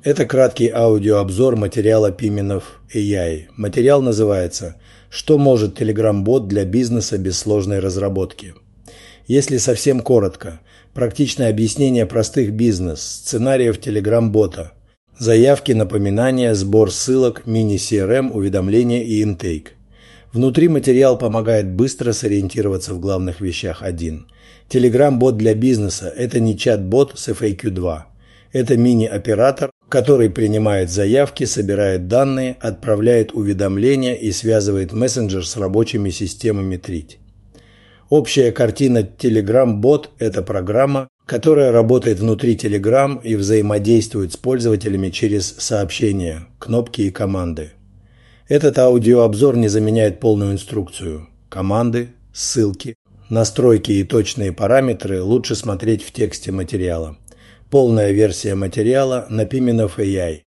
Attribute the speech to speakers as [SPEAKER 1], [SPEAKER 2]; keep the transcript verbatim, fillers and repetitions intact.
[SPEAKER 1] Это краткий аудиообзор материала Piminov эй ай. Материал называется «Что может Telegram-бот для бизнеса без сложной разработки?». Если совсем коротко, практичное объяснение простых бизнес-сценариев Telegram-бота, заявки, напоминания, сбор ссылок, мини-си эр эм, уведомления и интейк. Внутри материал помогает быстро сориентироваться в главных вещах. один. Telegram-бот для бизнеса – это не чат-бот с эф эй кью два. Это мини-оператор, который принимает заявки, собирает данные, отправляет уведомления и связывает мессенджер с рабочими системами Трить. Общая картина Telegram-бот – это программа, которая работает внутри Telegram и взаимодействует с пользователями через сообщения, кнопки и команды. Этот аудиообзор не заменяет полную инструкцию. Команды, ссылки, настройки и точные параметры лучше смотреть в тексте материала. Полная версия материала на Piminov эй ай.